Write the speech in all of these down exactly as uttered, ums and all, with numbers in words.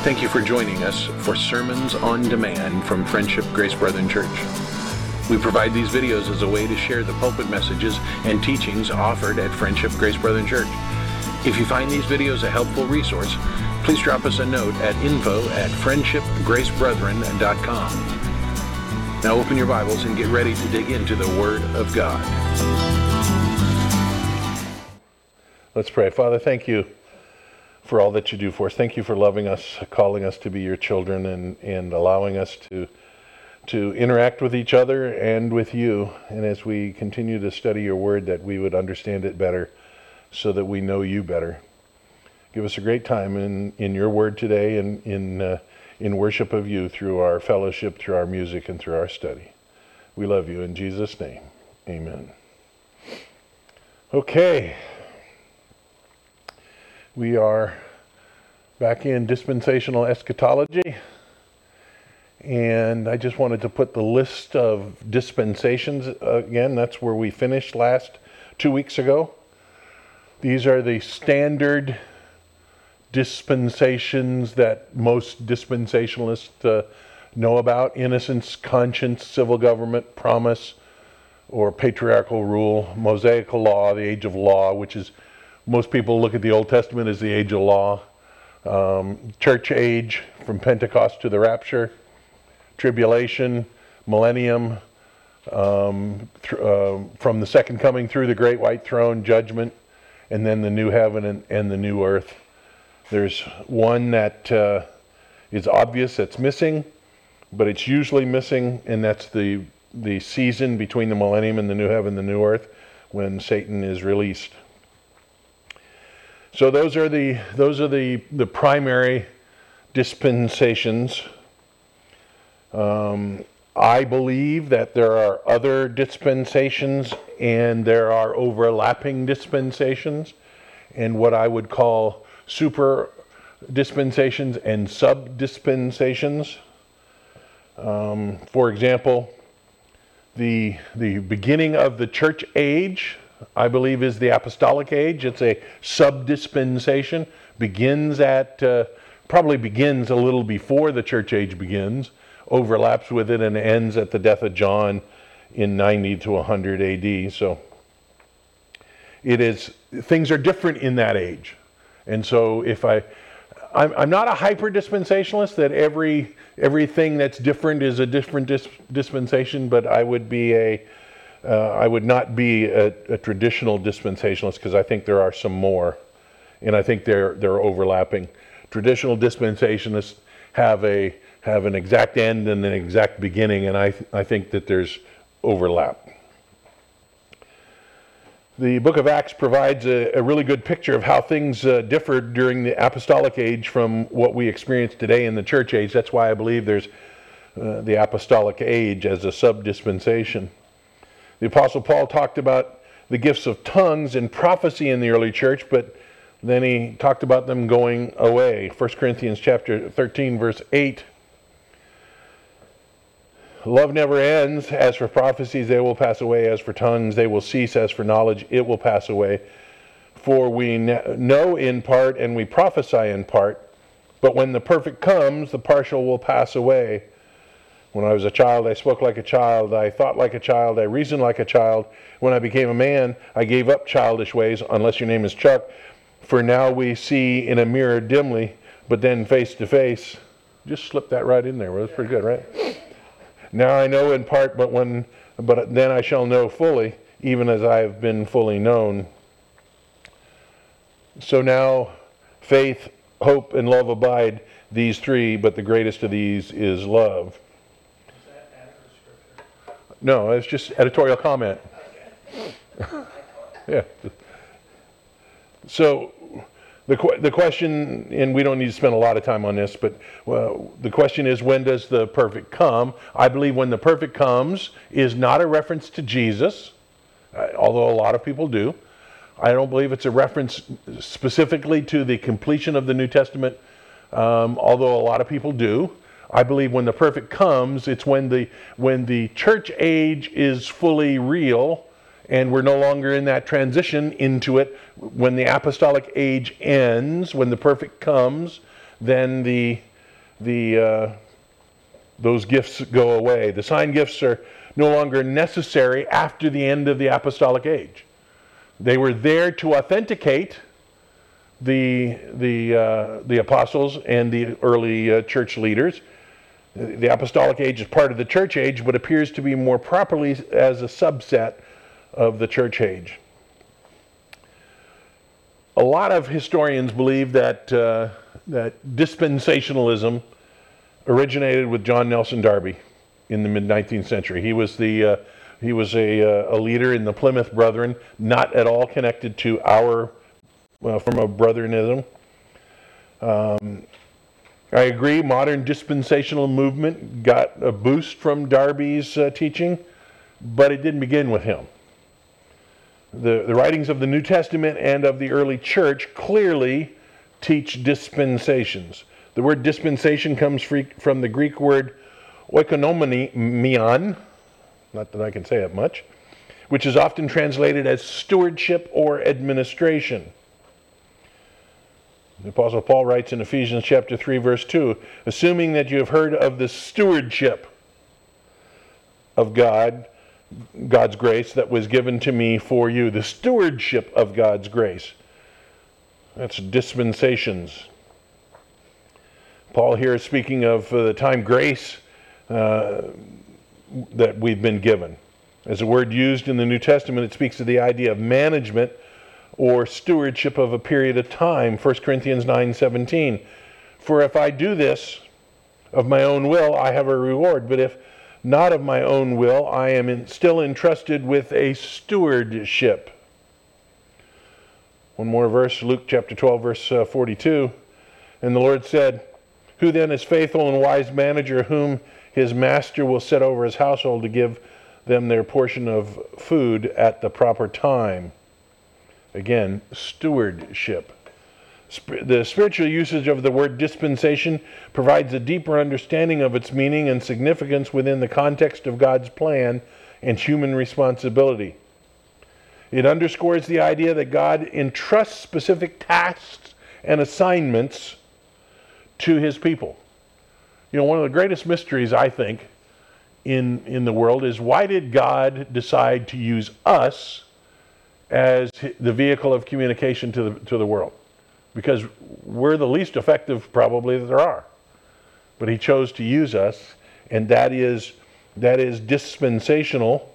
Thank you for joining us for Sermons on Demand from Friendship Grace Brethren Church. We provide these videos as a way to share the pulpit messages and teachings offered at Friendship Grace Brethren Church. If you find these videos a helpful resource, please drop us a note at info at friendship grace brethren dot com. Now open your Bibles and get ready to dig into the Word of God. Let's pray. Father, thank you for all that you do for us. Thank you for loving us, calling us to be your children, and, and allowing us to to interact with each other and with you. And as we continue to study your word, that we would understand it better so that we know you better. Give us a great time in, in your word today and in, uh, in worship of you through our fellowship, through our music, and through our study. We love you in Jesus' name. Amen. Okay. We are back in dispensational eschatology, and I just wanted to put the list of dispensations again. That's where we finished last two weeks ago. These are the standard dispensations that most dispensationalists uh, know about: innocence, conscience, civil government, promise, or patriarchal rule, Mosaical law, the age of law, which is most people look at the Old Testament as the age of law, um, church age from Pentecost to the rapture, tribulation, millennium, um, th- uh, from the second coming through the great white throne, judgment, and then the new heaven and, and the new earth. There's one that uh, is obvious that's missing, but it's usually missing, and that's the the season between the millennium and the new heaven and the new earth, when Satan is released. So those are the those are the, the primary dispensations. Um, I believe that there are other dispensations, and there are overlapping dispensations, and what I would call super dispensations and sub dispensations. Um, for example, the the beginning of the church age, I believe, is the apostolic age. It's a sub-dispensation. Begins at, uh, probably begins a little before the church age begins, overlaps with it, and ends at the death of John in ninety to one hundred A D. So it is, things are different in that age. And so if I, I'm, I'm not a hyper-dispensationalist that every everything that's different is a different dis- dispensation, but I would be a Uh, I would not be a, a traditional dispensationalist, because I think there are some more, and I think they're they're overlapping. Traditional dispensationalists have a have an exact end and an exact beginning, and I th- I think that there's overlap. The book of Acts provides a, a really good picture of how things uh, differed during the apostolic age from what we experience today in the church age. That's why I believe there's uh, the apostolic age as a sub-dispensation. The Apostle Paul talked about the gifts of tongues and prophecy in the early church, but then he talked about them going away. First Corinthians chapter thirteen, verse eight. Love never ends. As for prophecies, they will pass away. As for tongues, they will cease. As for knowledge, it will pass away. For we know in part and we prophesy in part, but when the perfect comes, the partial will pass away. When I was a child, I spoke like a child, I thought like a child, I reasoned like a child. When I became a man, I gave up childish ways, unless your name is Chuck. For now we see in a mirror dimly, but then face to face. Just slip that right in there. Well, that's pretty good, right? Now I know in part, but when, but then I shall know fully, even as I have been fully known. So now faith, hope, and love abide, these three, but the greatest of these is love. No, it's just editorial comment. Yeah. So the the question, and we don't need to spend a lot of time on this, but well, the question is, when does the perfect come? I believe when the perfect comes is not a reference to Jesus, uh, although a lot of people do. I don't believe it's a reference specifically to the completion of the New Testament, um, although a lot of people do. I believe when the perfect comes, it's when the when the church age is fully real, and we're no longer in that transition into it. When the apostolic age ends, when the perfect comes, then the the uh, those gifts go away. The sign gifts are no longer necessary after the end of the apostolic age. They were there to authenticate the the uh, the apostles and the early uh, church leaders. The apostolic age is part of the church age, but appears to be more properly as a subset of the church age. A lot of historians believe that uh, that dispensationalism originated with John Nelson Darby in the mid nineteenth century. He was the uh, he was a, uh, a leader in the Plymouth Brethren, not at all connected to our uh, form of Brotheranism. Um, I agree, modern dispensational movement got a boost from Darby's uh, teaching, but it didn't begin with him. The, the writings of the New Testament and of the early church clearly teach dispensations. The word dispensation comes free, from the Greek word oikonomenion, not that I can say it much, which is often translated as stewardship or administration. The Apostle Paul writes in Ephesians chapter three, verse two, assuming that you have heard of the stewardship of God, God's grace that was given to me for you. The stewardship of God's grace. That's dispensations. Paul here is speaking of uh, the time grace uh, that we've been given. As a word used in the New Testament, it speaks of the idea of management or stewardship of a period of time. First Corinthians nine seventeen. For if I do this of my own will, I have a reward. But if not of my own will, I am in, still entrusted with a stewardship. One more verse, Luke chapter twelve, verse uh, forty-two. And the Lord said, who then is faithful and wise manager, whom his master will set over his household to give them their portion of food at the proper time? Again, stewardship. The spiritual usage of the word dispensation provides a deeper understanding of its meaning and significance within the context of God's plan and human responsibility. It underscores the idea that God entrusts specific tasks and assignments to his people. You know, one of the greatest mysteries, I think, in, in the world is, why did God decide to use us as the vehicle of communication to the, to the world? Because we're the least effective, probably, that there are. But he chose to use us, and that is, that is dispensational.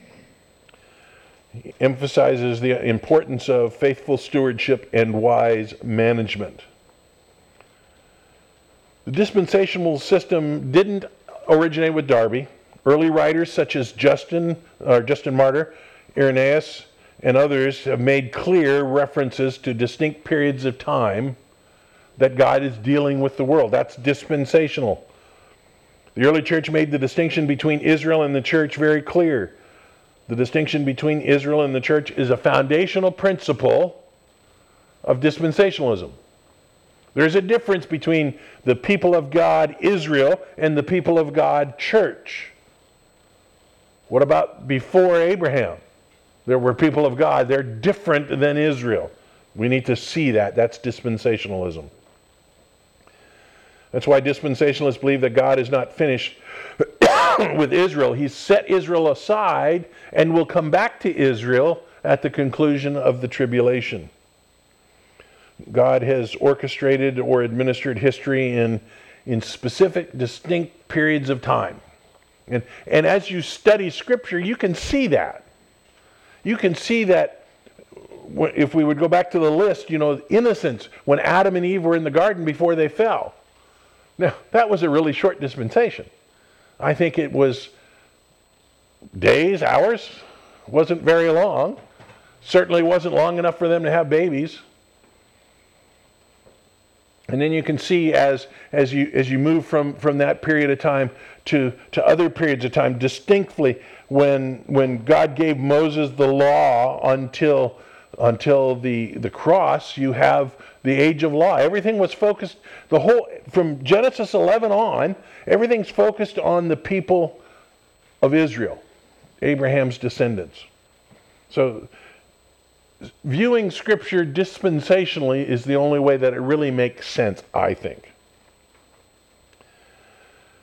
He emphasizes the importance of faithful stewardship and wise management. The dispensational system didn't originate with Darby. Early writers such as Justin, or Justin Martyr, Irenaeus, and others have made clear references to distinct periods of time that God is dealing with the world. That's dispensational. The early church made the distinction between Israel and the church very clear. The distinction between Israel and the church is a foundational principle of dispensationalism. There's a difference between the people of God, Israel, and the people of God, church. What about before Abraham? There were people of God. They're different than Israel. We need to see that. That's dispensationalism. That's why dispensationalists believe that God is not finished with Israel. He's set Israel aside and will come back to Israel at the conclusion of the tribulation. God has orchestrated or administered history in, in specific, distinct periods of time. And, and as you study Scripture, you can see that. You can see that if we would go back to the list, you know, innocence, when Adam and Eve were in the garden before they fell. Now, that was a really short dispensation. I think it was days, hours, wasn't very long. Certainly wasn't long enough for them to have babies. And then you can see as as you as you move from, from that period of time to, to other periods of time, distinctly when when God gave Moses the law until until the, the cross, you have the age of law. Everything was focused, the whole from Genesis eleven on, everything's focused on the people of Israel, Abraham's descendants. So viewing Scripture dispensationally is the only way that it really makes sense, I think.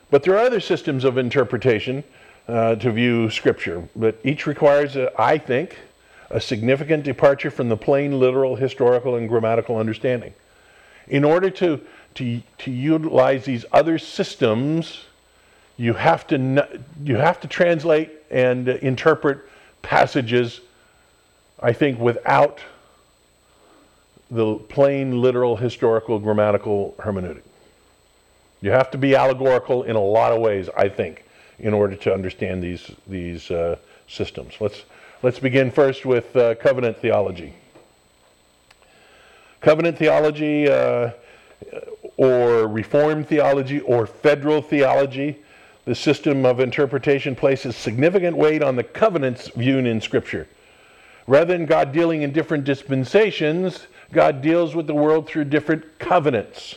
But there are other systems of interpretation uh, to view Scripture, but each requires, a, I think, a significant departure from the plain, literal, historical, and grammatical understanding. In order to, to, to utilize these other systems, you have to, you have to translate and interpret passages, I think, without the plain, literal, historical, grammatical hermeneutic. You have to be allegorical in a lot of ways, I think, in order to understand these these uh, systems. Let's let's begin first with uh, covenant theology. Covenant theology, uh, or Reformed theology, or federal theology, the system of interpretation places significant weight on the covenants viewed in Scripture. Rather than God dealing in different dispensations, God deals with the world through different covenants.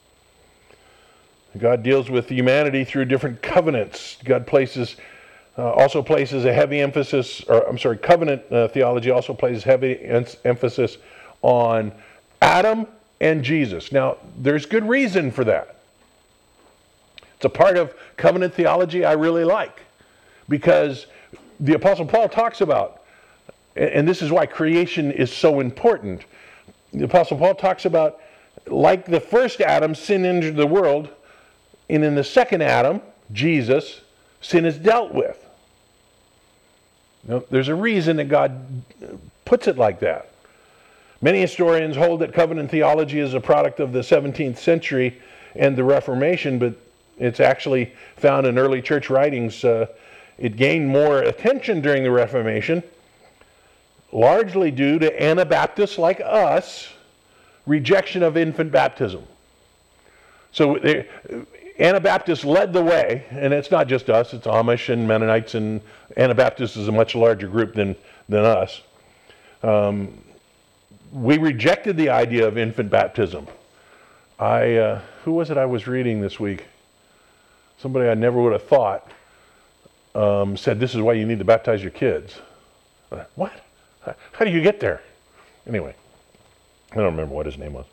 God deals with humanity through different covenants. God places, uh, also places a heavy emphasis, or I'm sorry, covenant uh, theology also places heavy en- emphasis on Adam and Jesus. Now, there's good reason for that. It's a part of covenant theology I really like, because the Apostle Paul talks about, and this is why creation is so important. The Apostle Paul talks about, like the first Adam, sin entered the world, and in the second Adam, Jesus, sin is dealt with. Now, there's a reason that God puts it like that. Many historians hold that covenant theology is a product of the seventeenth century and the Reformation, but it's actually found in early church writings. Uh, it gained more attention during the Reformation, largely due to Anabaptists like us rejection of infant baptism. So they, Anabaptists led the way, and it's not just us, it's Amish and Mennonites, and Anabaptists is a much larger group than, than us. Um, we rejected the idea of infant baptism. I, uh, who was it I was reading this week? Somebody I never would have thought um, said, this is why you need to baptize your kids. Uh, what? How do you get there? Anyway, I don't remember what his name was.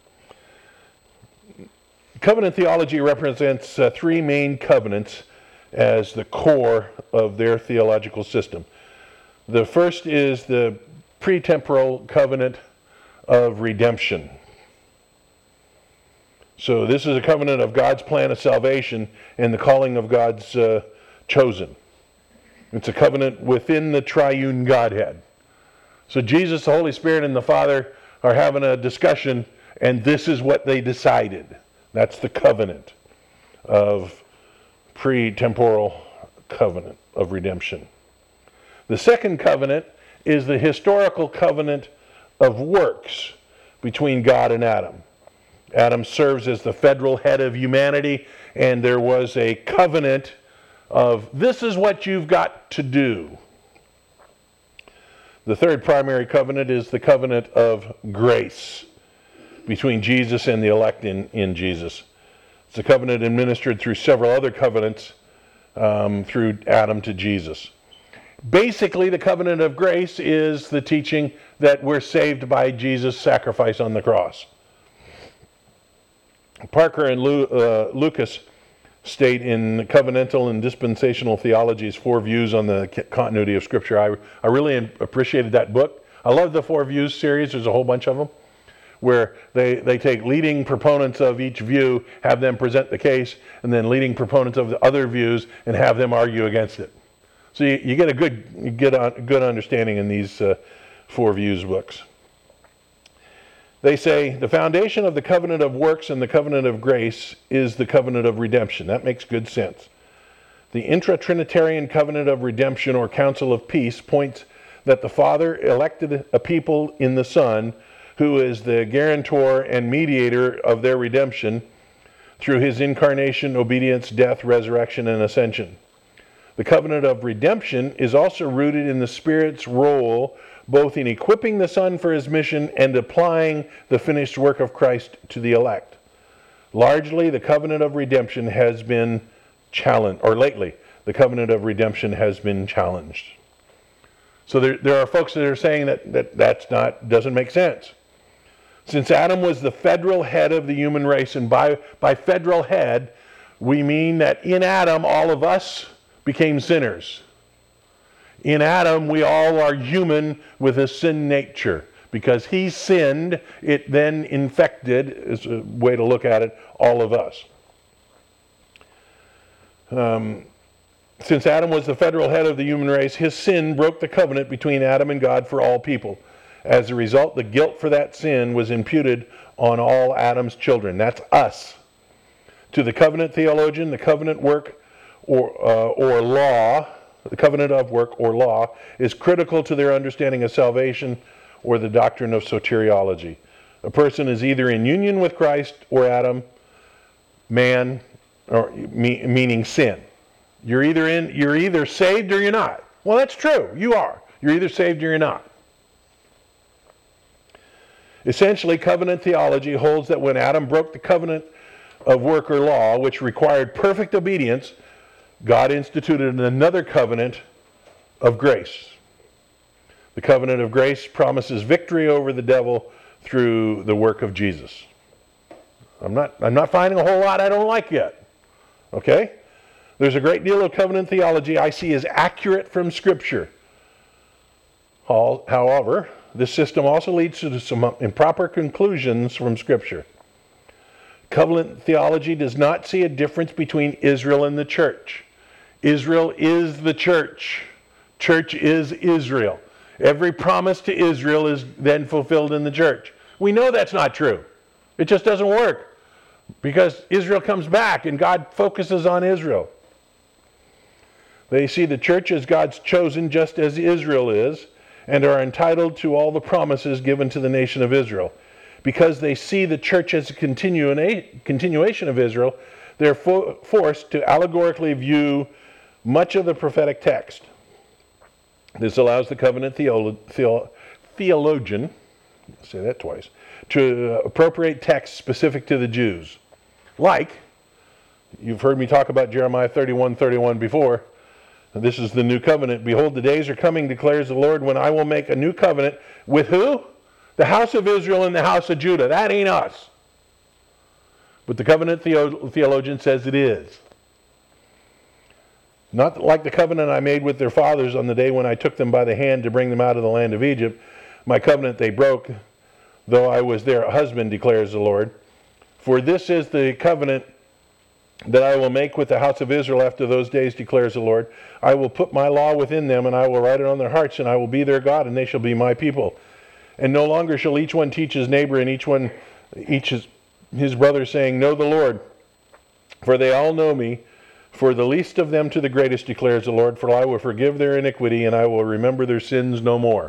Covenant theology represents uh, three main covenants as the core of their theological system. The first is the pretemporal covenant of redemption. So this is a covenant of God's plan of salvation and the calling of God's uh, chosen. It's a covenant within the triune Godhead. So Jesus, the Holy Spirit, and the Father are having a discussion, and this is what they decided. That's the covenant of pre-temporal covenant of redemption. The second covenant is the historical covenant of works between God and Adam. Adam serves as the federal head of humanity, and there was a covenant of this is what you've got to do. The third primary covenant is the covenant of grace between Jesus and the elect in, in Jesus. It's a covenant administered through several other covenants um, through Adam to Jesus. Basically, the covenant of grace is the teaching that we're saved by Jesus' sacrifice on the cross. Parker and Lu, uh, Lucas state in Covenantal and Dispensational Theology's Four Views on the Continuity of Scripture. I, I really appreciated that book. I love the Four Views series. There's a whole bunch of them where they, they take leading proponents of each view, have them present the case, and then leading proponents of the other views and have them argue against it. So you, you get a good you get a good understanding in these uh, Four Views books. They say the foundation of the covenant of works and the covenant of grace is the covenant of redemption. That makes good sense. The intra-Trinitarian covenant of redemption or council of peace points that the Father elected a people in the Son who is the guarantor and mediator of their redemption through his incarnation, obedience, death, resurrection, and ascension. The covenant of redemption is also rooted in the Spirit's role both in equipping the Son for his mission and applying the finished work of Christ to the elect. Largely, the covenant of redemption has been challenged, or lately, the covenant of redemption has been challenged. So there, there are folks that are saying that, that that's not, doesn't make sense. Since Adam was the federal head of the human race, and by, by federal head, we mean that in Adam, all of us became sinners. In Adam, we all are human with a sin nature. Because he sinned, it then infected, is a way to look at it, all of us. Um, since Adam was the federal head of the human race, his sin broke the covenant between Adam and God for all people. As a result, the guilt for that sin was imputed on all Adam's children. That's us. To the covenant theologian, the covenant work or, uh, or law, the covenant of work or law, is critical to their understanding of salvation or the doctrine of soteriology. A person is either in union with Christ or Adam, man, or me, meaning sin. You're either in, you're either saved or you're not. Well, that's true. You are. You're either saved or you're not. Essentially, covenant theology holds that when Adam broke the covenant of work or law, which required perfect obedience, God instituted another covenant of grace. The covenant of grace promises victory over the devil through the work of Jesus. I'm not, I'm not finding a whole lot I don't like yet. Okay? There's a great deal of covenant theology I see as accurate from Scripture. However, this system also leads to some improper conclusions from Scripture. Covenant theology does not see a difference between Israel and the church. Israel is the church. Church is Israel. Every promise to Israel is then fulfilled in the church. We know that's not true. It just doesn't work because Israel comes back and God focuses on Israel. They see the church as God's chosen just as Israel is and are entitled to all the promises given to the nation of Israel. Because they see the church as a continua- continuation of Israel, they're fo- forced to allegorically view much of the prophetic text. This allows the covenant theolo- theo- theologian, I'll say that twice, to appropriate texts specific to the Jews. Like, you've heard me talk about Jeremiah thirty-one thirty-one before. This is the new covenant. Behold, the days are coming, declares the Lord, when I will make a new covenant with who? The house of Israel and the house of Judah. That ain't us. But the covenant theo- theologian says it is. Not like the covenant I made with their fathers on the day when I took them by the hand to bring them out of the land of Egypt. My covenant they broke, though I was their husband, declares the Lord. For this is the covenant that I will make with the house of Israel after those days, declares the Lord. I will put my law within them, and I will write it on their hearts, and I will be their God, and they shall be my people. And no longer shall each one teach his neighbor, and each one each his, his brother, saying, Know the Lord, for they all know me. For the least of them to the greatest, declares the Lord, for I will forgive their iniquity, and I will remember their sins no more.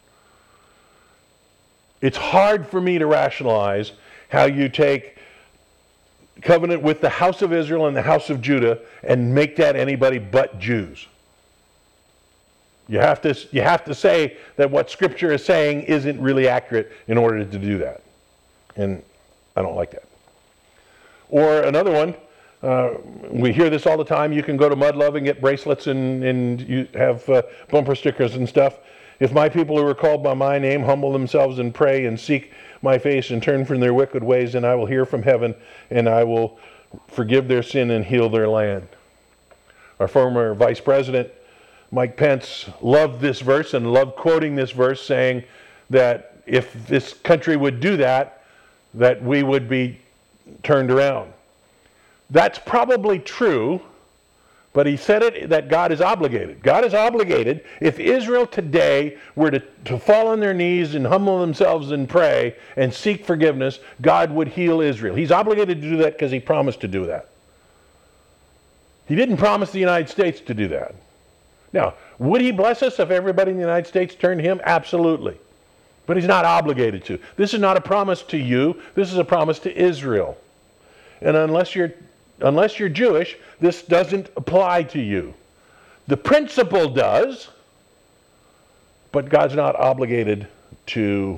It's hard for me to rationalize how you take covenant with the house of Israel and the house of Judah and make that anybody but Jews. You have to, you have to say that what Scripture is saying isn't really accurate in order to do that. And I don't like that. Or another one, uh, we hear this all the time. You can go to Mud Love and get bracelets and, and you have uh, bumper stickers and stuff. If my people who are called by my name humble themselves and pray and seek my face and turn from their wicked ways, then I will hear from heaven and I will forgive their sin and heal their land. Our former vice president, Mike Pence, loved this verse and loved quoting this verse, saying that if this country would do that, that we would be turned around. That's probably true, but he said it that God is obligated. God is obligated. If Israel today were to, to fall on their knees and humble themselves and pray and seek forgiveness, God would heal Israel. He's obligated to do that because he promised to do that. He didn't promise the United States to do that. Now, would he bless us if everybody in the United States turned to him? Absolutely. But he's not obligated to. This is not a promise to you. This is a promise to Israel. And unless you're unless you're Jewish, this doesn't apply to you. The principle does, but God's not obligated to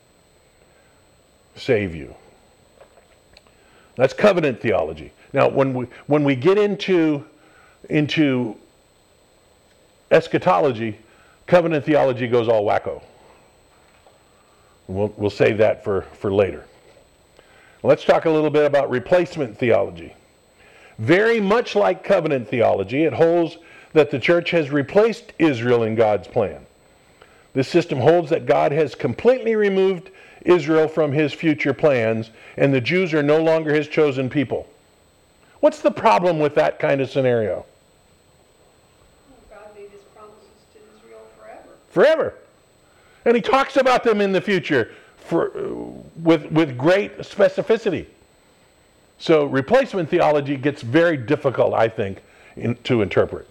save you. That's covenant theology. Now, when we when we get into into eschatology, covenant theology goes all wacko. We'll, we'll save that for, for later. Let's talk a little bit about replacement theology. Very much like covenant theology, it holds that the church has replaced Israel in God's plan. This system holds that God has completely removed Israel from his future plans, and the Jews are no longer his chosen people. What's the problem with that kind of scenario? God made his promises to Israel forever. Forever. And he talks about them in the future for, with, with great specificity. So replacement theology gets very difficult, I think, in, to interpret.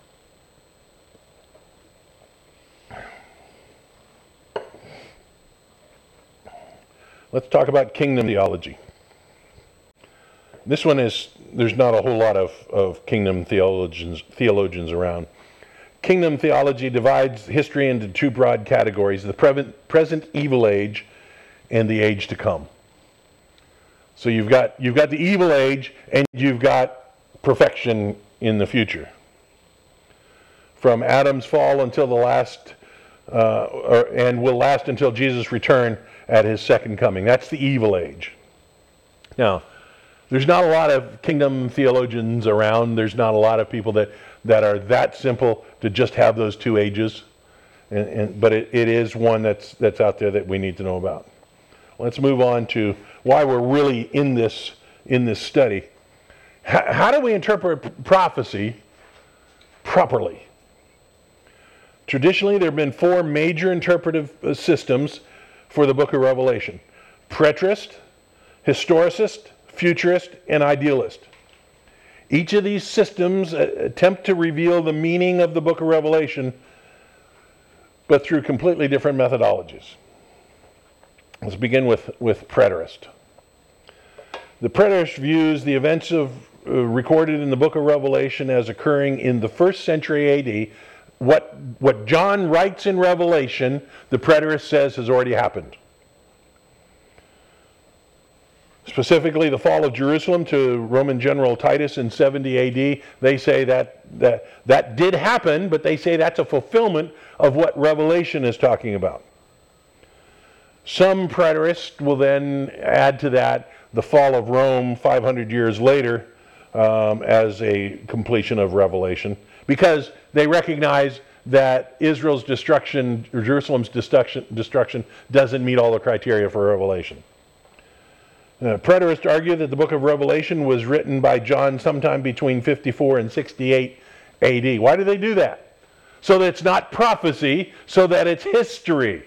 Let's talk about kingdom theology. This one is, there's not a whole lot of, of kingdom theologians, theologians around. Kingdom theology divides history into two broad categories: the pre- present evil age and the age to come. So you've got, you've got the evil age and you've got perfection in the future. From Adam's fall until the last, uh, or, and will last until Jesus' return at his second coming. That's the evil age. Now, there's not a lot of kingdom theologians around. There's not a lot of people that, that are that simple to just have those two ages. And, and, but it, it is one that's, that's out there that we need to know about. Let's move on to why we're really in this, in this study. H- how do we interpret prophecy properly? Traditionally, there have been four major interpretive systems for the book of Revelation: preterist, historicist, futurist, and idealist. Each of these systems attempt to reveal the meaning of the book of Revelation, but through completely different methodologies. Let's begin with, with preterist. The preterist views the events of uh, recorded in the book of Revelation as occurring in the first century A D. What, what John writes in Revelation, the preterist says has already happened. Specifically, the fall of Jerusalem to Roman General Titus in seventy A D, they say that, that that did happen, but they say that's a fulfillment of what Revelation is talking about. Some preterists will then add to that the fall of Rome five hundred years later um, as a completion of Revelation, because they recognize that Israel's destruction, or Jerusalem's destruction, destruction doesn't meet all the criteria for Revelation. Uh, preterists argue that the book of Revelation was written by John sometime between fifty-four and sixty-eight A D. Why do they do that? So that it's not prophecy, so that it's history.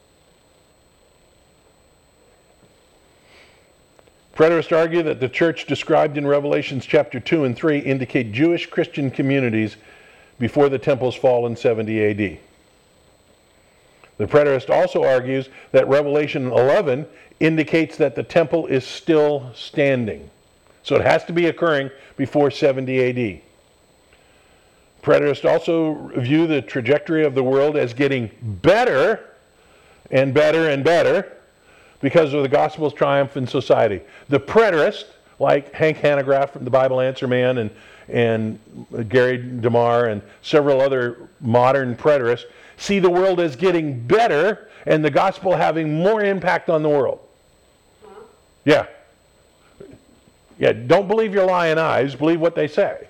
Preterists argue that the church described in Revelations chapter two and three indicate Jewish Christian communities before the temple's fall in seventy A D. The preterist also argues that Revelation eleven indicates that the temple is still standing. So it has to be occurring before seventy A D. Preterists also view the trajectory of the world as getting better and better and better because of the gospel's triumph in society. The preterist, like Hank Hanegraaff from the Bible Answer Man and, and Gary DeMar and several other modern preterists, see the world as getting better and the gospel having more impact on the world. Huh? Yeah. Yeah, don't believe your lying eyes, believe what they say.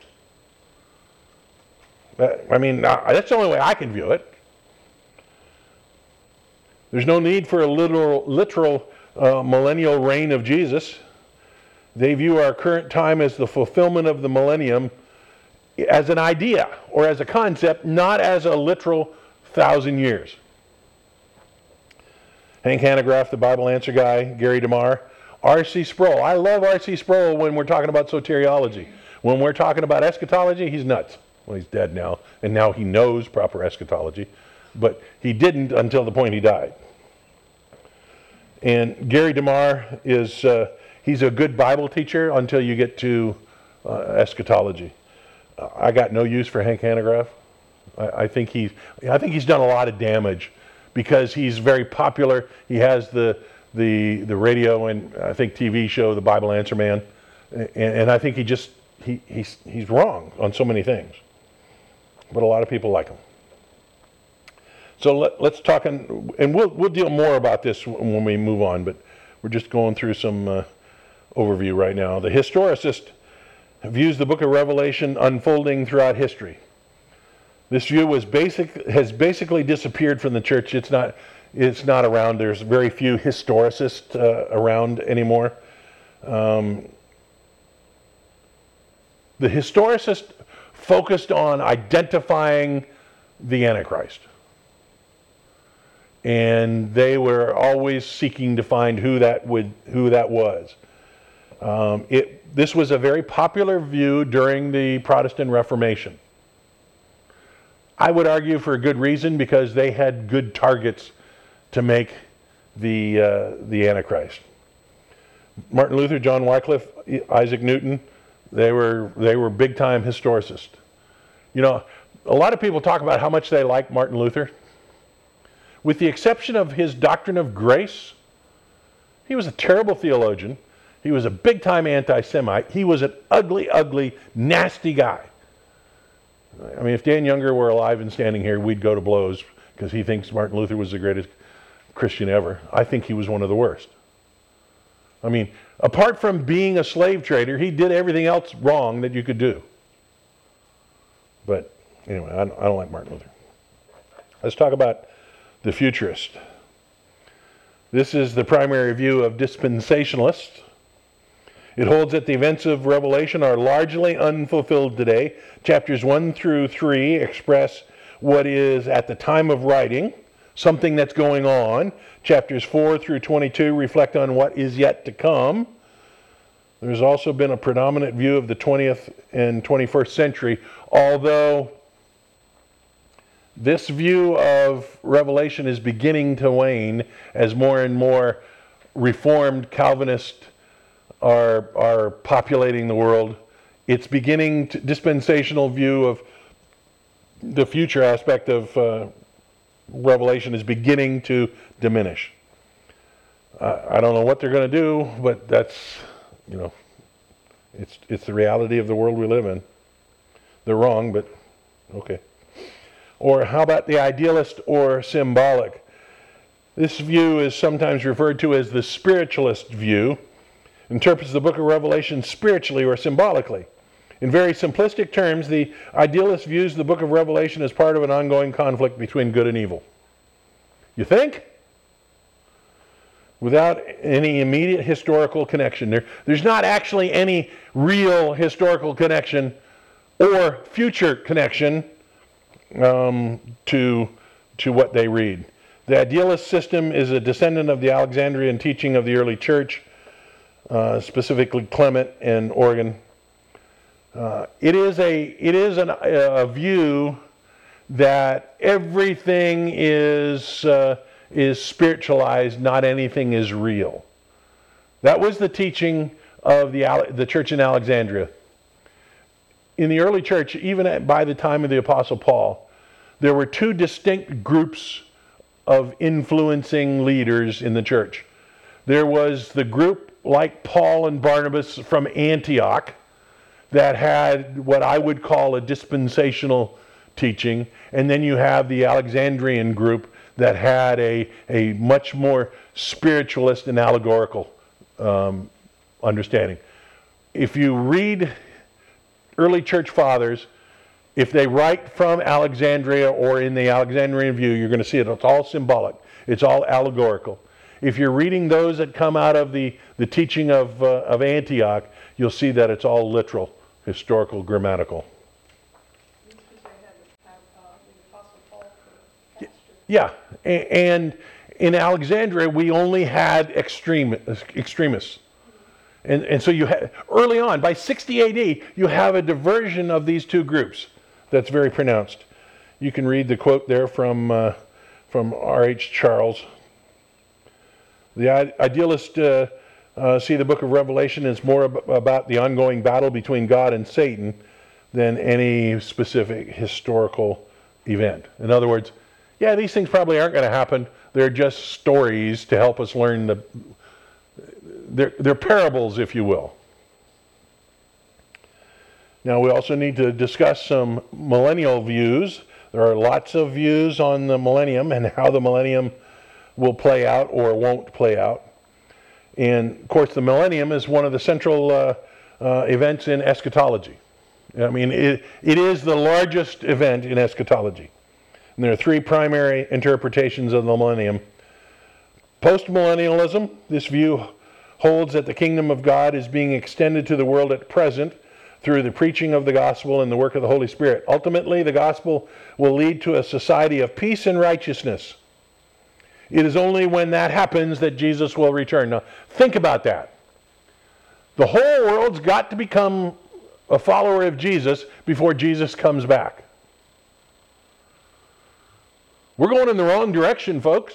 I mean, that's the only way I can view it. There's no need for a literal, literal uh, millennial reign of Jesus. They view our current time as the fulfillment of the millennium as an idea or as a concept, not as a literal thousand years. Hank Hanegraaff, the Bible Answer guy, Gary DeMar, R C Sproul. I love R C Sproul when we're talking about soteriology. When we're talking about eschatology, he's nuts. Well, he's dead now, and now he knows proper eschatology. But he didn't until the point he died. And Gary DeMar is, uh, he's a good Bible teacher until you get to uh, eschatology. Uh, I got no use for Hank Hanegraaff. I, I think he's, I think he's done a lot of damage because he's very popular. He has the, the, the radio and I think T V show, The Bible Answer Man. And, and I think he just, he, he's, he's wrong on so many things. But a lot of people like him. So let, let's talk, and, and we'll we'll deal more about this when we move on, but we're just going through some uh, overview right now. The historicist views the book of Revelation unfolding throughout history. This view was basic, has basically disappeared from the church. It's not, it's not around. There's very few historicists uh, around anymore. Um, the historicists focused on identifying the Antichrist. And they were always seeking to find who that would, who that was. Um, it, this was a very popular view during the Protestant Reformation. I would argue for a good reason, because they had good targets to make the uh, the Antichrist. Martin Luther, John Wycliffe, Isaac Newton, they were they were big time historicists. You know, a lot of people talk about how much they like Martin Luther. With the exception of his doctrine of grace, he was a terrible theologian. He was a big time anti-Semite. He was an ugly, ugly, nasty guy. I mean, if Dan Younger were alive and standing here, we'd go to blows, because he thinks Martin Luther was the greatest Christian ever. I think he was one of the worst. I mean, apart from being a slave trader, he did everything else wrong that you could do. But anyway, I don't, I don't like Martin Luther. Let's talk about the futurist. This is the primary view of dispensationalists. It holds that the events of Revelation are largely unfulfilled today. Chapters one through three express what is at the time of writing, something that's going on. Chapters four through twenty-two reflect on what is yet to come. There's also been a predominant view of the twentieth and twenty-first century, although this view of Revelation is beginning to wane as more and more Reformed Calvinists are, are populating the world. It's beginning to, dispensational view of the future aspect of uh, Revelation is beginning to diminish. Uh, I don't know what they're going to do, but that's, you know, it's it's the reality of the world we live in. They're wrong, but okay. Or how about the idealist or symbolic? This view is sometimes referred to as the spiritualist view. Interprets the book of Revelation spiritually or symbolically. In very simplistic terms, the idealist views the book of Revelation as part of an ongoing conflict between good and evil. You think? Without any immediate historical connection. There, there's not actually any real historical connection or future connection um, to, to what they read. The idealist system is a descendant of the Alexandrian teaching of the early church, uh, specifically Clement and Origen. Uh, it is a it is an, a view that everything is uh, is spiritualized, not anything is real. That was the teaching of the the church in Alexandria. In the early church, even at, by the time of the Apostle Paul, there were two distinct groups of influencing leaders in the church. There was the group like Paul and Barnabas from Antioch, that had what I would call a dispensational teaching. And then you have the Alexandrian group that had a, a much more spiritualist and allegorical um, understanding. If you read early church fathers, if they write from Alexandria or in the Alexandrian view, you're going to see it. It's all symbolic. It's all allegorical. If you're reading those that come out of the, the teaching of, uh, of Antioch, you'll see that it's all literal. Historical, grammatical. Yeah, and in Alexandria we only had extreme, extremists. And, and so you had, early on, by sixty A D, you have a diversion of these two groups that's very pronounced. You can read the quote there from, uh, from R H Charles. The idealists uh, Uh, see the book of Revelation is more ab- about the ongoing battle between God and Satan than any specific historical event. In other words, yeah, these things probably aren't going to happen. They're just stories to help us learn the... They're, they're parables, if you will. Now, we also need to discuss some millennial views. There are lots of views on the millennium and how the millennium will play out or won't play out. And, of course, the millennium is one of the central uh, uh, events in eschatology. I mean, it, it is the largest event in eschatology. And there are three primary interpretations of the millennium. Postmillennialism, this view holds that the kingdom of God is being extended to the world at present through the preaching of the gospel and the work of the Holy Spirit. Ultimately, the gospel will lead to a society of peace and righteousness. It is only when that happens that Jesus will return. Now, think about that. The whole world's got to become a follower of Jesus before Jesus comes back. We're going in the wrong direction, folks.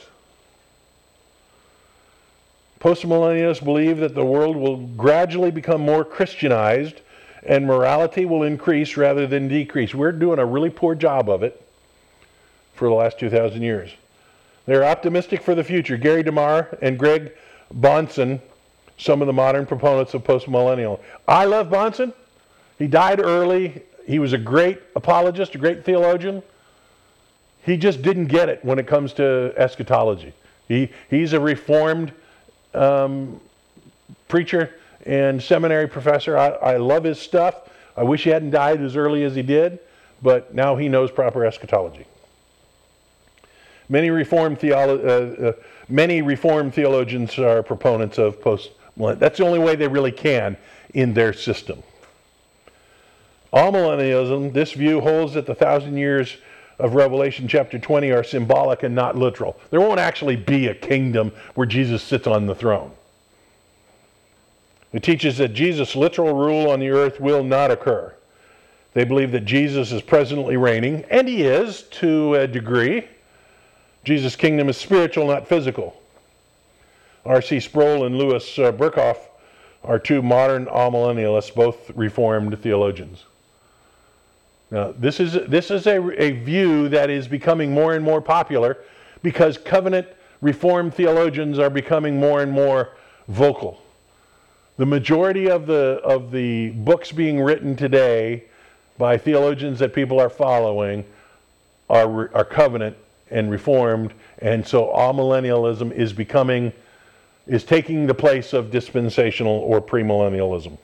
Postmillennialists believe that the world will gradually become more Christianized and morality will increase rather than decrease. We're doing a really poor job of it for the last two thousand years. They're optimistic for the future. Gary DeMar and Greg Bahnsen, some of the modern proponents of postmillennial. I love Bahnsen. He died early. He was a great apologist, a great theologian. He just didn't get it when it comes to eschatology. He, he's a reformed um, preacher and seminary professor. I, I love his stuff. I wish he hadn't died as early as he did, but now he knows proper eschatology. Many Reformed, theolo- uh, uh, many Reformed theologians are proponents of post-millennialism. That's the only way they really can in their system. Amillennialism, this view holds that the thousand years of Revelation chapter twenty are symbolic and not literal. There won't actually be a kingdom where Jesus sits on the throne. It teaches that Jesus' literal rule on the earth will not occur. They believe that Jesus is presently reigning, and he is to a degree. Jesus' kingdom is spiritual, not physical. R C Sproul and Louis uh, Berkhoff are two modern amillennialists, both Reformed theologians. Now, this is, this is a, a view that is becoming more and more popular because covenant Reformed theologians are becoming more and more vocal. The majority of the, of the books being written today by theologians that people are following are, are covenant and Reformed, and so amillennialism is becoming, is taking the place of dispensational or premillennialism.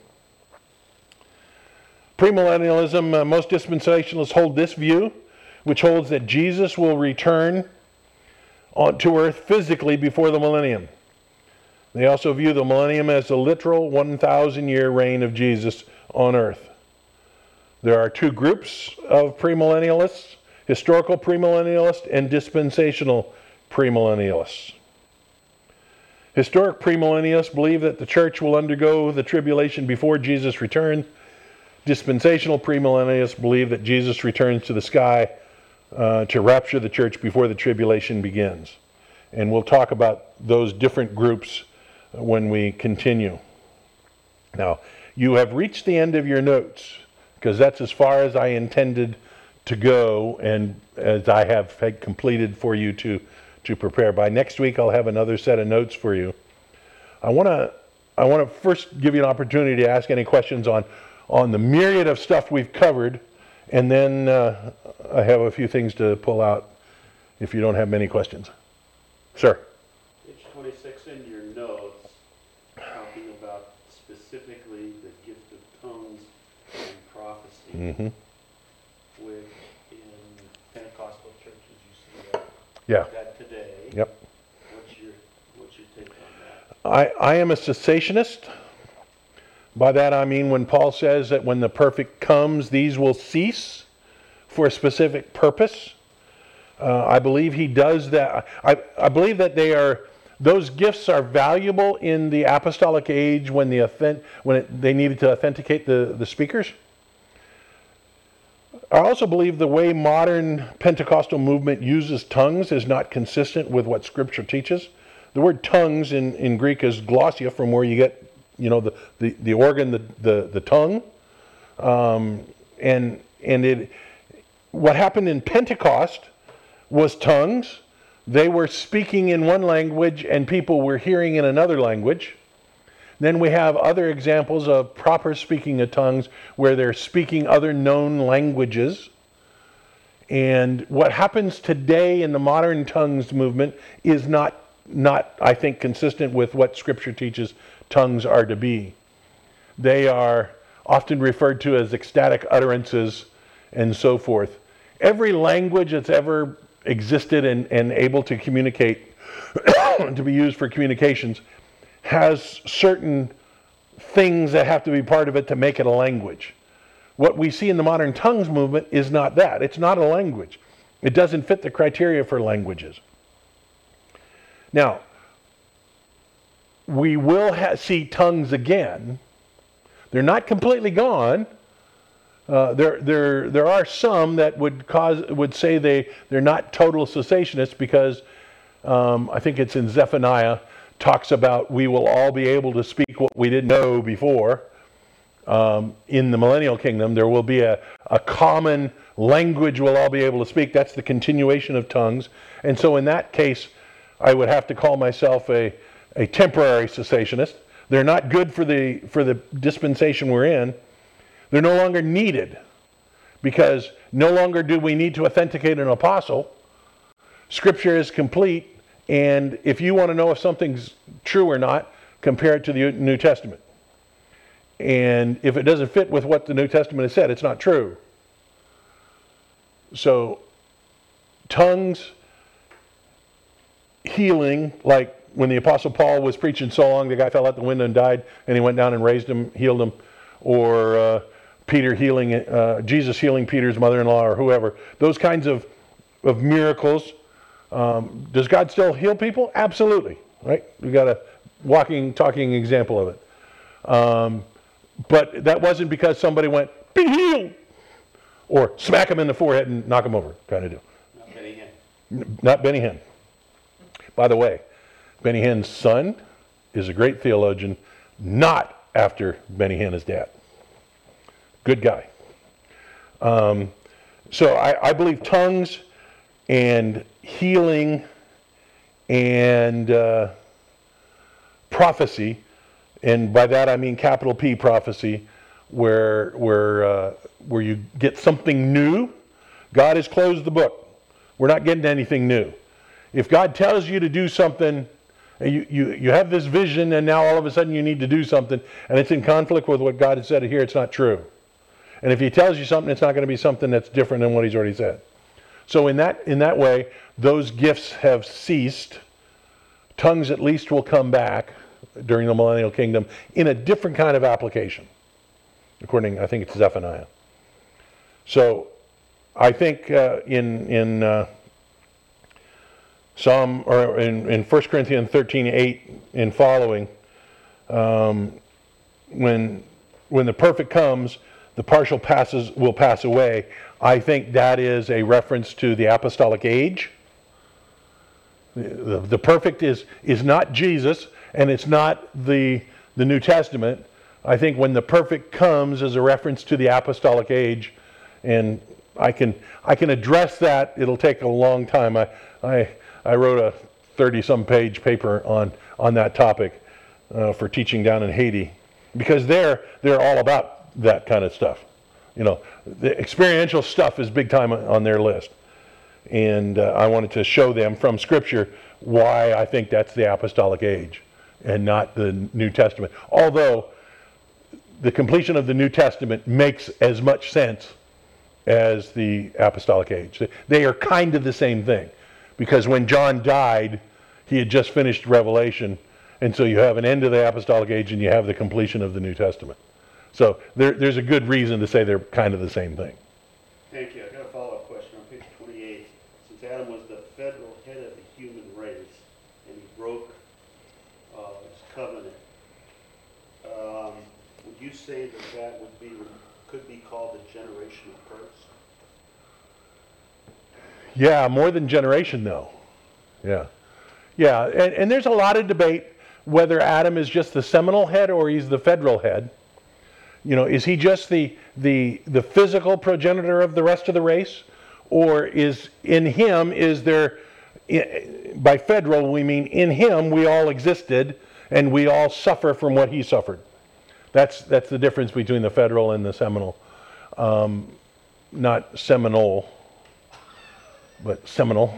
Premillennialism, uh, most dispensationalists hold this view, which holds that Jesus will return on, to earth physically before the millennium. They also view the millennium as a literal one thousand year reign of Jesus on earth. There are two groups of premillennialists: historical premillennialists and dispensational premillennialists. Historic premillennialists believe that the church will undergo the tribulation before Jesus returns. Dispensational premillennialists believe that Jesus returns to the sky uh, to rapture the church before the tribulation begins. And we'll talk about those different groups when we continue. Now, you have reached the end of your notes, because that's as far as I intended to go and as I have had completed for you to, to prepare. By next week, I'll have another set of notes for you. I want to I want to first give you an opportunity to ask any questions on on the myriad of stuff we've covered, and then uh, I have a few things to pull out if you don't have many questions. Sir? Page twenty-six in your notes, talking about specifically the gift of tongues and prophecy, Mm-hmm. which in Pentecostal churches you see that, Yeah. that today. Yep. What's your, what's your take on that? I, I am a cessationist. By that I mean when Paul says that when the perfect comes, these will cease for a specific purpose. Uh, I believe he does that. I, I believe that they are, those gifts are valuable in the apostolic age when, the authentic, when it, they needed to authenticate the, the speakers. I also believe the way modern Pentecostal movement uses tongues is not consistent with what Scripture teaches. The word tongues in, in Greek is glossia, from where you get, you know, the, the, the organ, the, the, the tongue. Um, and and it, what happened in Pentecost was tongues. They were speaking in one language and people were hearing in another language. Then we have other examples of proper speaking of tongues where they're speaking other known languages. And what happens today in the modern tongues movement is not, not, I think, consistent with what Scripture teaches tongues are to be. They are often referred to as ecstatic utterances and so forth. Every language that's ever existed and, and able to communicate, to be used for communications, has certain things that have to be part of it to make it a language. What we see in the modern tongues movement is not that. It's not a language. It doesn't fit the criteria for languages. Now, we will ha- see tongues again. They're not completely gone. Uh, there, there, there are some that would cause would say they they're not total cessationists because um, I think it's in Zephaniah talks about we will all be able to speak what we didn't know before. Um, in the millennial kingdom, there will be a, a common language we'll all be able to speak. That's the continuation of tongues. And so in that case, I would have to call myself a, a temporary cessationist. They're not good for the for the dispensation we're in. They're no longer needed because no longer do we need to authenticate an apostle. Scripture is complete, and if you want to know if something's true or not, compare it to the New Testament. And if it doesn't fit with what the New Testament has said, it's not true. So, tongues, healing, like when the Apostle Paul was preaching so long, the guy fell out the window and died, and he went down and raised him, healed him, or uh, Peter healing, uh, Jesus healing Peter's mother-in-law or whoever. Those kinds of, of miracles. Um, does God still heal people? Absolutely, right? We got a walking, talking example of it. Um, but that wasn't because somebody went, be healed, or smack him in the forehead and knock him over, kind of deal. Not Benny Hinn. Not Benny Hinn. By the way, Benny Hinn's son is a great theologian, not after Benny Hinn is dad. Good guy. Um, so I, I believe tongues and healing and uh, prophecy, and by that I mean capital P prophecy, where where uh, where you get something new. God has closed the book. We're not getting anything new. If God tells you to do something, you, you, you have this vision and now all of a sudden you need to do something and it's in conflict with what God has said here, it's not true. And if he tells you something, it's not going to be something that's different than what he's already said. So in that in that way, those gifts have ceased. Tongues at least will come back during the millennial kingdom in a different kind of application. According, I think it's Zephaniah. So I think uh, in in uh, Psalm or in, in First Corinthians thirteen eight and following, um, when when the perfect comes, the partial passes will pass away. I think that is a reference to the apostolic age. The, the perfect is is not Jesus, and it's not the the New Testament. I think when the perfect comes is a reference to the apostolic age, and I can I can address that. It'll take a long time. I I, I wrote a thirty-some page paper on on that topic uh, for teaching down in Haiti, because they're they're all about that kind of stuff. You know, the experiential stuff is big time on their list, and uh, I wanted to show them from Scripture why I think that's the apostolic age and not the New Testament. Although the completion of the New Testament makes as much sense as the apostolic age. They are kind of the same thing, because when John died, he had just finished Revelation, and so you have an end of the apostolic age and you have the completion of the New Testament. So there, there's a good reason to say they're kind of the same thing. Thank you. I got a follow-up question on page twenty-eight. Since Adam was the federal head of the human race and he broke uh, his covenant, um, would you say that that would be could be called a generational curse? Yeah, more than generation though. Yeah. Yeah, and, and there's a lot of debate whether Adam is just the seminal head or he's the federal head. You know, is he just the the the physical progenitor of the rest of the race, or is in him is there, by federal we mean in him we all existed and we all suffer from what he suffered. That's that's the difference between the federal and the seminal. Um, not Seminole, but seminal.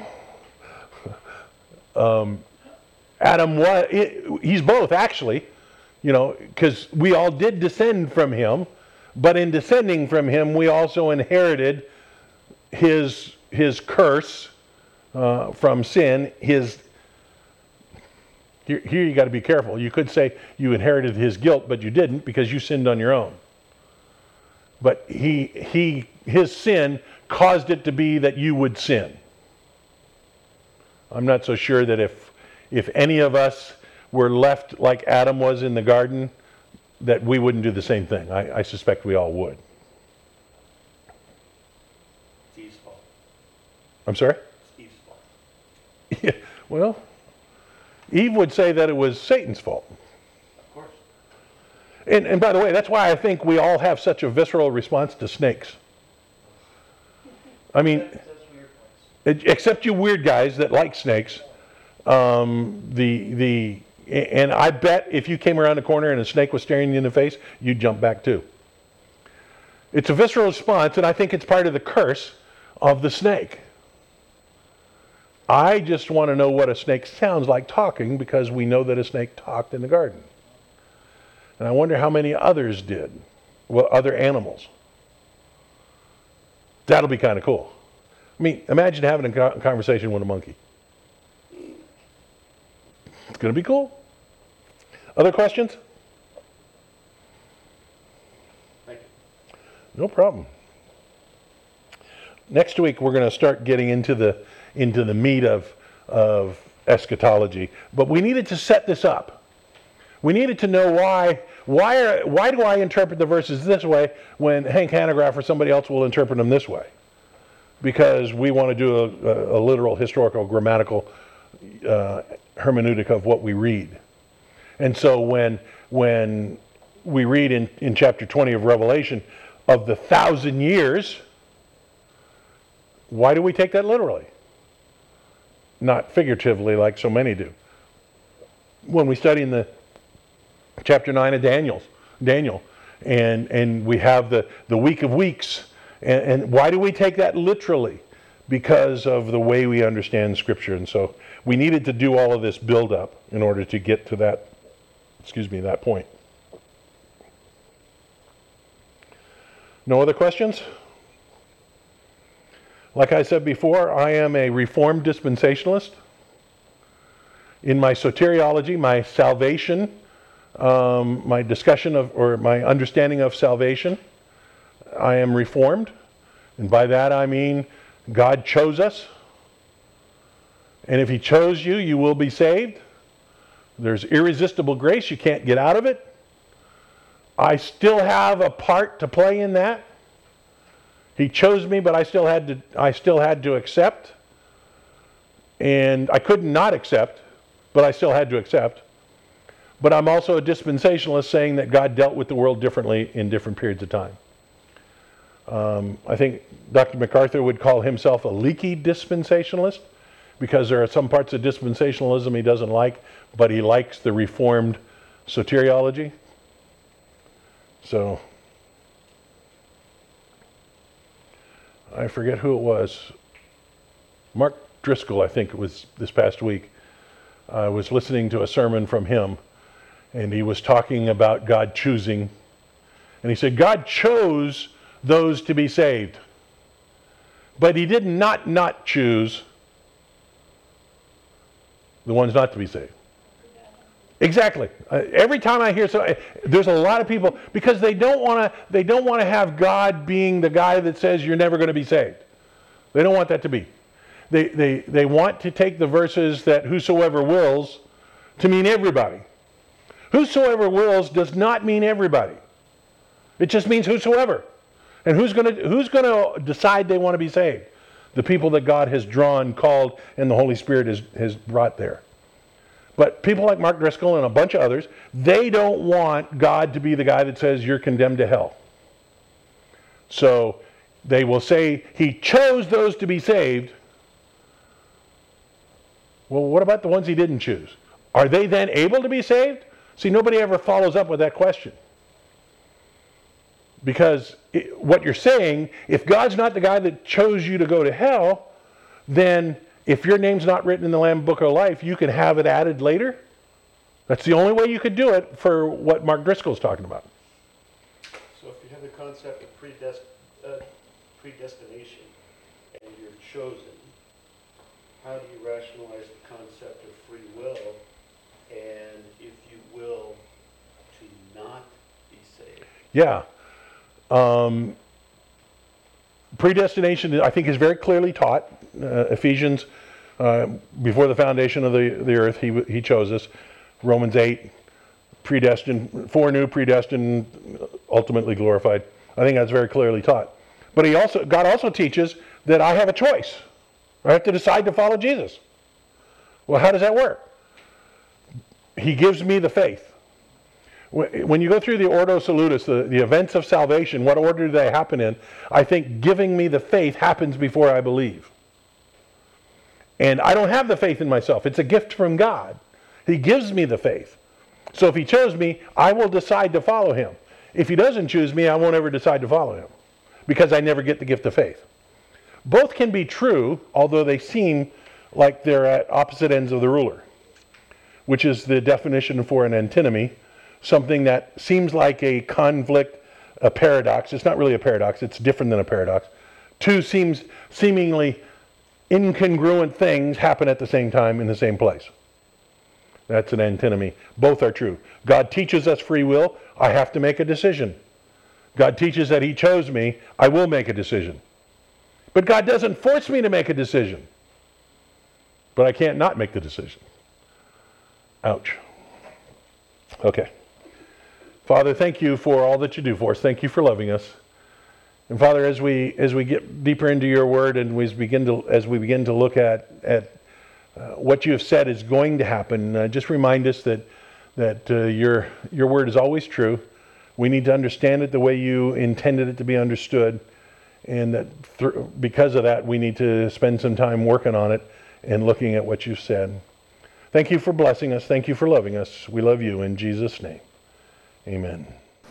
um, Adam was, he's both actually. You know, because we all did descend from him, But in descending from him, we also inherited his, his curse uh, from sin. His here, here you got to be careful. You could say you inherited his guilt, but you didn't because you sinned on your own. But he, he, his sin caused it to be that you would sin. I'm not so sure that if, if any of us were left like Adam was in the garden, that we wouldn't do the same thing. I, I suspect we all would. It's Eve's fault. I'm sorry? It's Eve's fault. Yeah, well, Eve would say that it was Satan's fault. Of course. And, and by the way, that's why I think we all have such a visceral response to snakes. I mean, That's weird. it- except you weird guys that like snakes. Um, the the and I bet if you came around the corner and a snake was staring you in the face, you'd jump back too. It's a visceral response, and I think it's part of the curse of the snake. I just want to know what a snake sounds like talking because we know that a snake talked in the garden. And I wonder how many others did, well, other animals. That'll be kind of cool. I mean, imagine having a co- conversation with a monkey. It's going to be cool. Other questions? Thank you. No problem. Next week we're going to start getting into the into the meat of of eschatology, but we needed to set this up. We needed to know why why are, why do I interpret the verses this way when Hank Hanegraaff or somebody else will interpret them this way? Because we want to do a, a, a literal, historical, grammatical uh, hermeneutic of what we read. And so when when we read in, in chapter twenty of Revelation of the thousand years, why do we take that literally? Not figuratively like so many do. When we study in the chapter nine of Daniel's, Daniel, and, and we have the, the week of weeks, and, and why do we take that literally? Because of the way we understand Scripture. And so we needed to do all of this build up in order to get to that, excuse me, that point. No other questions? Like I said before, I am a Reformed dispensationalist. In my soteriology, my salvation, um, my discussion of, or my understanding of salvation, I am Reformed. And by that I mean God chose us. And if He chose you, you will be saved. There's irresistible grace. You can't get out of it. I still have a part to play in that. He chose me, but I still had to I still had to accept. And I couldn't not accept, but I still had to accept. But I'm also a dispensationalist, saying that God dealt with the world differently in different periods of time. Um, I think Doctor MacArthur would call himself a leaky dispensationalist, because there are some parts of dispensationalism he doesn't like, but he likes the Reformed soteriology. So I forget who it was. Mark Driscoll, I think it was this past week. I was listening to a sermon from him, and he was talking about God choosing. And he said, God chose those to be saved. But He did not not choose the ones not to be saved. Exactly. Uh, every time I hear so, there's a lot of people, because they don't want to. They don't want to have God being the guy that says you're never going to be saved. They don't want that to be. They they they want to take the verses that whosoever wills to mean everybody. Whosoever wills does not mean everybody. It just means whosoever. And who's going to who's going to decide they want to be saved? The people that God has drawn, called, and the Holy Spirit has has brought there. But people like Mark Driscoll and a bunch of others, they don't want God to be the guy that says you're condemned to hell. So they will say He chose those to be saved. Well, what about the ones He didn't choose? Are they then able to be saved? See, nobody ever follows up with that question. Because it, what you're saying, if God's not the guy that chose you to go to hell, then if your name's not written in the Lamb Book of Life, you can have it added later. That's the only way you could do it for what Mark Driscoll's talking about. So if you have the concept of predest- uh, predestination and you're chosen, how do you rationalize the concept of free will and, if you will, to not be saved? Yeah. Um, predestination, I think, is very clearly taught. Uh, Ephesians, uh, before the foundation of the, the earth, he, he chose us. Romans eight, predestined, foreknew, predestined, ultimately glorified. I think that's very clearly taught. But he also, God also teaches that I have a choice. I have to decide to follow Jesus. Well, how does that work? He gives me the faith. When you go through the Ordo Salutis, the, the events of salvation, what order do they happen in? I think giving me the faith happens before I believe. And I don't have the faith in myself. It's a gift from God. He gives me the faith. So if he chose me, I will decide to follow him. If he doesn't choose me, I won't ever decide to follow him because I never get the gift of faith. Both can be true, although they seem like they're at opposite ends of the ruler, which is the definition for an antinomy, something that seems like a conflict, a paradox. It's not really a paradox, it's different than a paradox. Two seems seemingly incongruent things happen at the same time in the same place. That's an antinomy. Both are true. God teaches us free will. I have to make a decision. God teaches that he chose me. I will make a decision. But God doesn't force me to make a decision. But I can't not make the decision. Ouch. Okay. Father, thank you for all that you do for us. Thank you for loving us. And Father, as we as we get deeper into your word and we begin to as we begin to look at at uh, what you have said is going to happen, uh, just remind us that that uh, your your word is always true. We need to understand it the way you intended it to be understood, and that th- because of that, we need to spend some time working on it and looking at what you've said. Thank you for blessing us. Thank you for loving us. We love you in Jesus' name. Amen.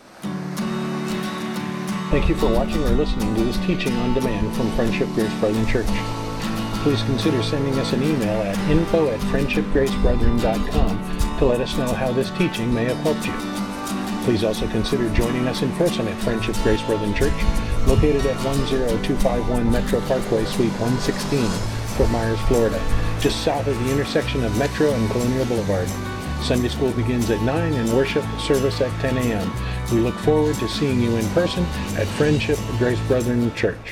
Thank you for watching or listening to this teaching on demand from Friendship Grace Brethren Church. Please consider sending us an email at info at friendship grace brethren dot com to let us know how this teaching may have helped you. Please also consider joining us in person at Friendship Grace Brethren Church, located at one zero two five one Metro Parkway, Suite one sixteen, Fort Myers, Florida, just south of the intersection of Metro and Colonial Boulevard. Sunday school begins at nine and worship service at ten a.m. We look forward to seeing you in person at Friendship Grace Brethren Church.